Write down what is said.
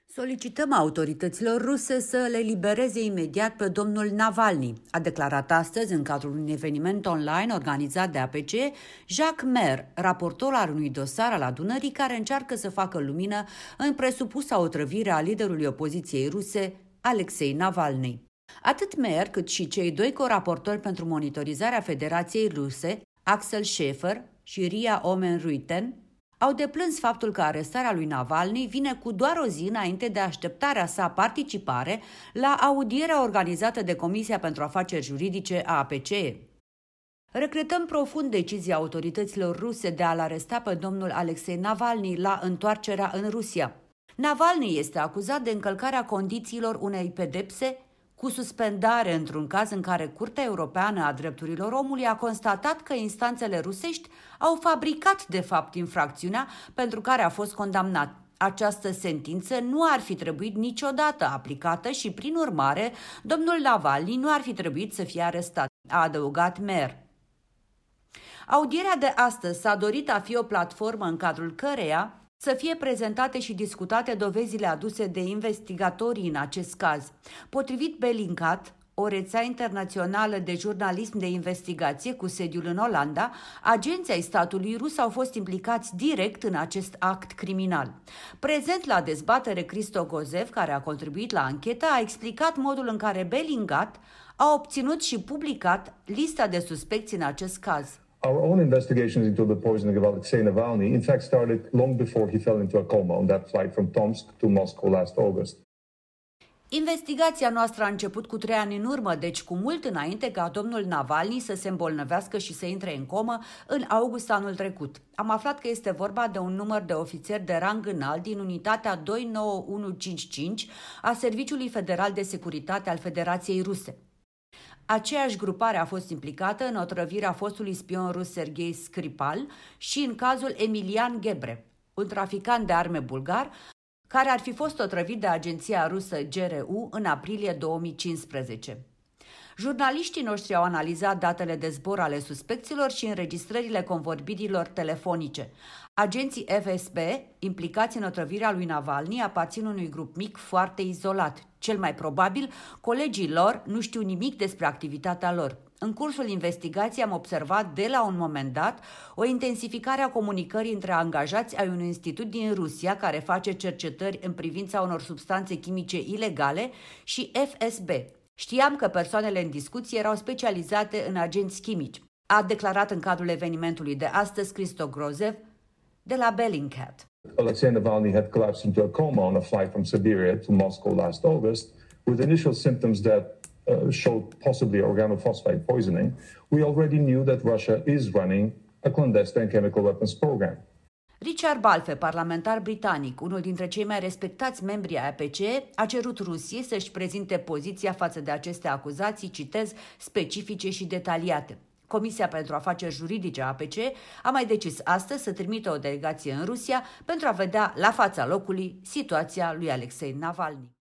Solicităm autorităților ruse să le libereze imediat pe domnul Navalny, a declarat astăzi în cadrul unui eveniment online organizat de APC Jacques Mer, raportor al unui dosar al adunării care încearcă să facă lumină în presupusa otrăvire a liderului opoziției ruse, Alexei Navalny. Atât Mer cât și cei doi coraportori pentru monitorizarea Federației Ruse, Axel Schäfer și Ria Oomen-Ruijten, au deplâns faptul că arestarea lui Navalny vine cu doar o zi înainte de așteptarea sa participare la audierea organizată de Comisia pentru Afaceri Juridice a APCE. Regretăm profund decizia autorităților ruse de a-l aresta pe domnul Alexei Navalny la întoarcerea în Rusia. Navalny este acuzat de încălcarea condițiilor unei pedepse cu suspendare într-un caz în care Curtea Europeană a Drepturilor Omului a constatat că instanțele rusești au fabricat de fapt infracțiunea pentru care a fost condamnat. Această sentință nu ar fi trebuit niciodată aplicată și, prin urmare, domnul Navalny nu ar fi trebuit să fie arestat, a adăugat Mer. Audierea de astăzi s-a dorit a fi o platformă în cadrul căreia să fie prezentate și discutate dovezile aduse de investigatorii în acest caz. Potrivit Bellingcat, o rețea internațională de jurnalism de investigație cu sediul în Olanda, agenții ai statului rus au fost implicați direct în acest act criminal. Prezent la dezbatere, Christo Gozev, care a contribuit la anchetă, a explicat modul în care Bellingcat a obținut și publicat lista de suspecți în acest caz. Our own investigations into the poisoning of Alexei Navalny, in fact, started long before he fell into a coma on that flight from Tomsk to Moscow last August. Investigația noastră a început cu 3 ani în urmă, deci cu mult înainte ca domnul Navalny să se îmbolnăvească și să intre în comă în august anul trecut. Am aflat că este vorba de un număr de ofițeri de rang înalt din unitatea 29155 a Serviciului Federal de Securitate al Federației Ruse. Aceeași grupare a fost implicată în otrăvirea fostului spion rus Serghei Skripal și în cazul Emilian Gebre, un traficant de arme bulgar, care ar fi fost otrăvit de agenția rusă GRU în aprilie 2015. Jurnaliștii noștri au analizat datele de zbor ale suspecților și înregistrările convorbirilor telefonice. Agenții FSB, implicați în otrăvirea lui Navalny, aparțin unui grup mic foarte izolat. Cel mai probabil, colegii lor nu știu nimic despre activitatea lor. În cursul investigației am observat de la un moment dat o intensificare a comunicării între angajați ai unui institut din Rusia care face cercetări în privința unor substanțe chimice ilegale și FSB. Știam că persoanele în discuție erau specializate în agenți chimici, a declarat în cadrul evenimentului de astăzi Christo Grozev de la Bellingcat. Alexei Navalny had collapsed into a coma on a flight from Siberia to Moscow last August with initial symptoms that showed possibly organophosphate poisoning. We already knew that Russia is running a clandestine chemical weapons program. Richard Balfe, parlamentar britanic, unul dintre cei mai respectați membri ai APCE, a cerut Rusiei să-și prezinte poziția față de aceste acuzații, citez, specifice și detaliate. Comisia pentru Afaceri Juridice a APCE a mai decis astăzi să trimită o delegație în Rusia pentru a vedea la fața locului situația lui Alexei Navalny.